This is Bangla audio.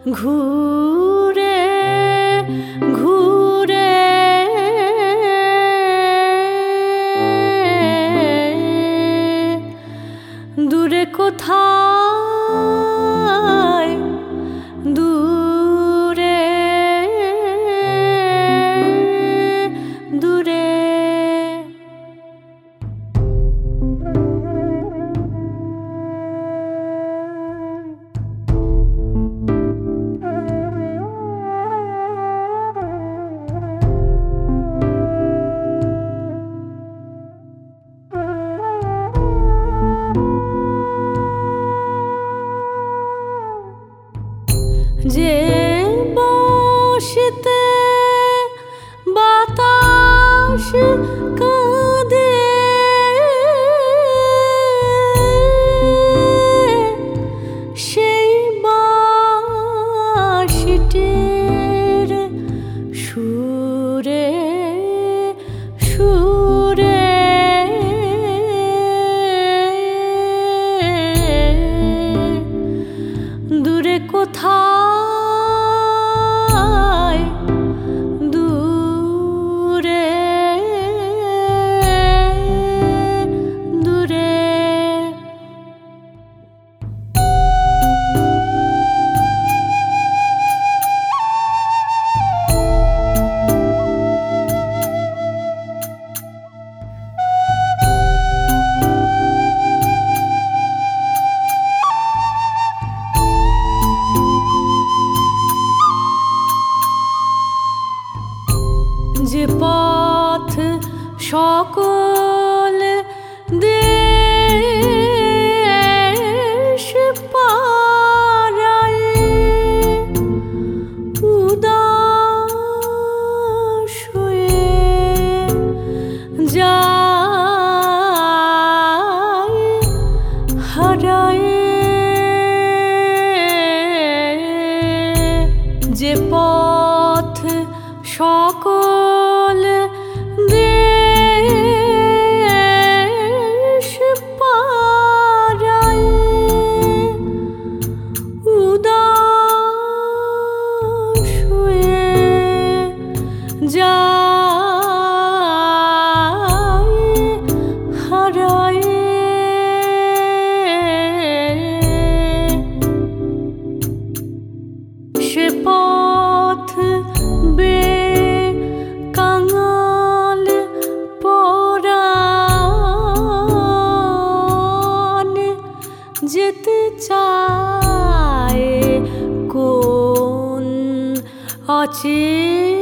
ঘুরে ঘুরে দূরে কোথায় দূরে দূরে যে বসিতে বাতাস কাঁদে সেই বাঁশিটির সুরে সুরে দূরে কোথায় দূরে দূরে যে পথ সকল দেশ পারায় উদাস হয়ে যায় হারায় যে পথ সকল দেশ পারায় উদাস হয়ে যায় হারায় সে পথ কাঙাল পরাণ যেতে চায় কোন অচির